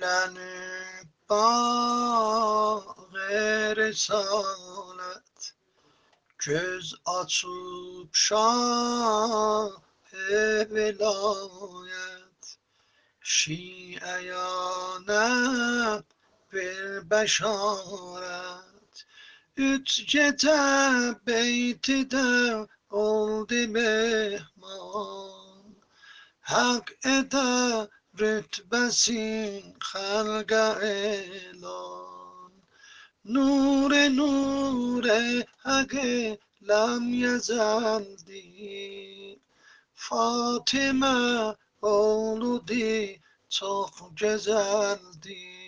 لن باغ رسالت göz açıp şah velayet şiayanım bir beşaret üç gece beytide oldu mehman hak ede rütbesin halga elan نور نور حق لم یزل دی Fatıma oğlu di çok güzeldi